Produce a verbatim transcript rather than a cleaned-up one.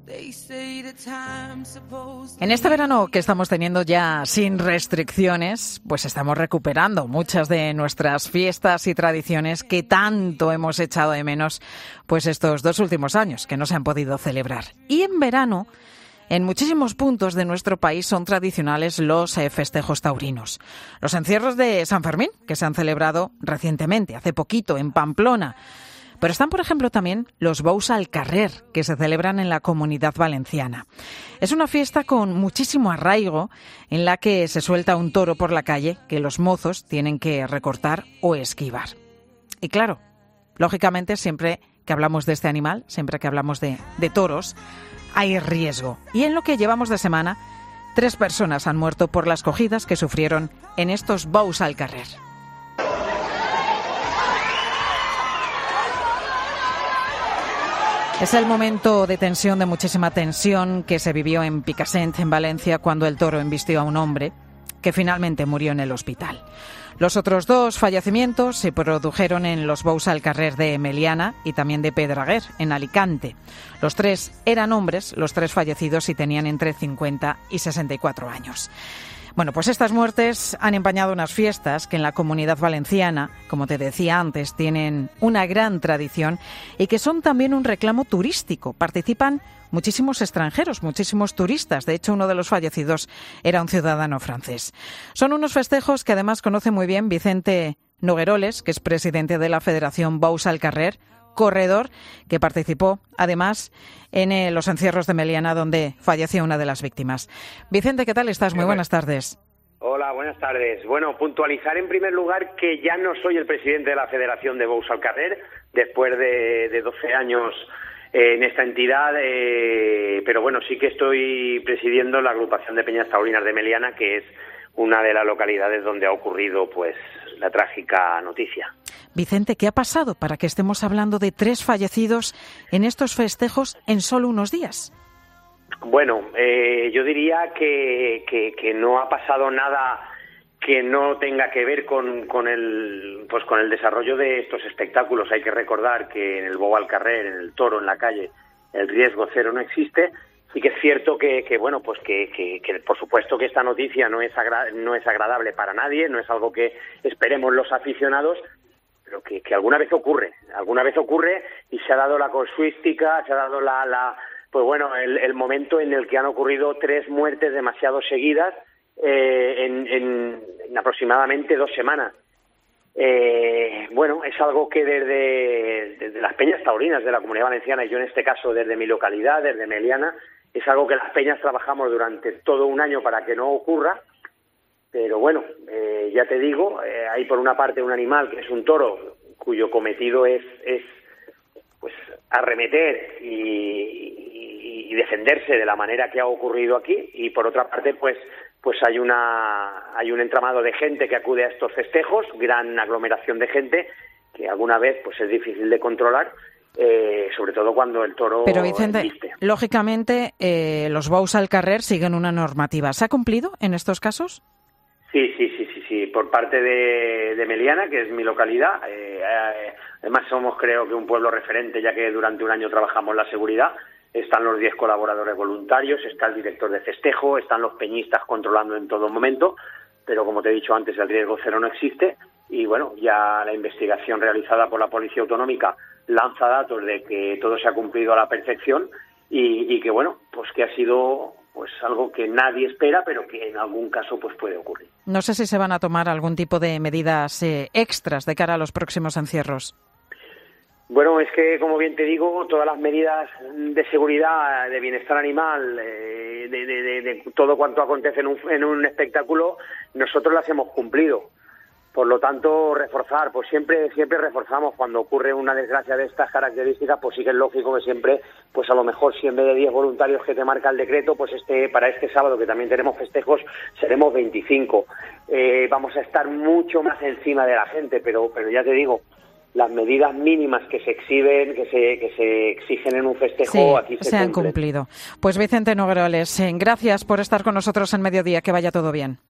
En este verano que estamos teniendo ya sin restricciones, pues estamos recuperando muchas de nuestras fiestas y tradiciones que tanto hemos echado de menos pues estos dos últimos años que no se han podido celebrar. Y en verano, en muchísimos puntos de nuestro país son tradicionales los eh, festejos taurinos. Los encierros de San Fermín, que se han celebrado recientemente, hace poquito, en Pamplona. Pero están, por ejemplo, también los bous al carrer, que se celebran en la Comunidad Valenciana. Es una fiesta con muchísimo arraigo, en la que se suelta un toro por la calle que los mozos tienen que recortar o esquivar. Y claro, lógicamente, siempre que hablamos de este animal, siempre que hablamos de, de toros, hay riesgo. Y en lo que llevamos de semana, tres personas han muerto por las cogidas que sufrieron en estos bous al carrer. Es el momento de tensión, de muchísima tensión, que se vivió en Picassent, en Valencia, cuando el toro embistió a un hombre que finalmente murió en el hospital. Los otros dos fallecimientos se produjeron en los bous al carrer de Meliana y también de Pedreguer, en Alicante. Los tres eran hombres, los tres fallecidos, y tenían entre cincuenta y sesenta y cuatro años. Bueno, pues estas muertes han empañado unas fiestas que en la Comunidad Valenciana, como te decía antes, tienen una gran tradición y que son también un reclamo turístico. Participan muchísimos extranjeros, muchísimos turistas. De hecho, uno de los fallecidos era un ciudadano francés. Son unos festejos que además conoce muy bien Vicente Nogueroles, que es presidente de la Federación Bous al Carrer, corredor que participó además en eh, los encierros de Meliana, donde falleció una de las víctimas. Vicente, ¿qué tal estás? Muy buenas tardes. Hola, buenas tardes. Bueno, puntualizar en primer lugar que ya no soy el presidente de la Federación de Bous al Carrer, después de, de doce años eh, en esta entidad, eh, pero bueno, sí que estoy presidiendo la agrupación de Peñas Taurinas de Meliana, que es una de las localidades donde ha ocurrido pues la trágica noticia. Vicente, ¿qué ha pasado para que estemos hablando de tres fallecidos en estos festejos en solo unos días? Bueno, eh, yo diría que, que, que no ha pasado nada que no tenga que ver con, con el pues con el desarrollo de estos espectáculos. Hay que recordar que en el bou al carrer, en el toro en la calle, el riesgo cero no existe. Sí que es cierto que, que bueno, pues que, que, que por supuesto que esta noticia no es agra- no es agradable para nadie, no es algo que esperemos los aficionados, pero que, que alguna vez ocurre, alguna vez ocurre y se ha dado la casuística, se ha dado la, la pues bueno, el, el momento en el que han ocurrido tres muertes demasiado seguidas eh, en, en, en aproximadamente dos semanas. Eh, bueno, es algo que desde, desde las peñas taurinas de la Comunidad Valenciana, y yo en este caso desde mi localidad, desde Meliana, es algo que las peñas trabajamos durante todo un año para que no ocurra. Pero bueno, eh, ya te digo, eh, hay por una parte un animal que es un toro cuyo cometido es, es pues arremeter y, y, y defenderse de la manera que ha ocurrido aquí, y por otra parte pues pues hay una hay un entramado de gente que acude a estos festejos, gran aglomeración de gente que alguna vez pues es difícil de controlar. Eh, sobre todo cuando el toro Pero Vicente, embiste. Lógicamente eh, los bous al carrer siguen una normativa. ¿Se ha cumplido en estos casos? Sí, sí, sí, sí, sí. Por parte de, de Meliana, que es mi localidad, eh, eh, además somos creo que un pueblo referente, ya que durante un año trabajamos la seguridad. Están los diez colaboradores voluntarios, está el director de festejo, están los peñistas controlando en todo momento, pero como te he dicho antes, el riesgo cero no existe. Y bueno, ya la investigación realizada por la Policía Autonómica lanza datos de que todo se ha cumplido a la perfección y, y que bueno, pues que ha sido pues algo que nadie espera, pero que en algún caso pues puede ocurrir. No sé si se van a tomar algún tipo de medidas eh, extras de cara a los próximos encierros. Bueno, es que, como bien te digo, todas las medidas de seguridad, de bienestar animal, eh, de, de, de, de todo cuanto acontece en un, en un espectáculo, nosotros las hemos cumplido. Por lo tanto, reforzar, pues siempre siempre reforzamos cuando ocurre una desgracia de estas características, pues sí que es lógico que siempre, pues a lo mejor si en vez de diez voluntarios que te marca el decreto, pues este para este sábado, que también tenemos festejos, seremos veinticinco. Eh, vamos a estar mucho más encima de la gente, pero pero ya te digo, las medidas mínimas que se exhiben, que se que se exigen en un festejo, sí, aquí se, se han cumplen. cumplido. Pues Vicente Nogueroles, gracias por estar con nosotros en Mediodía, que vaya todo bien.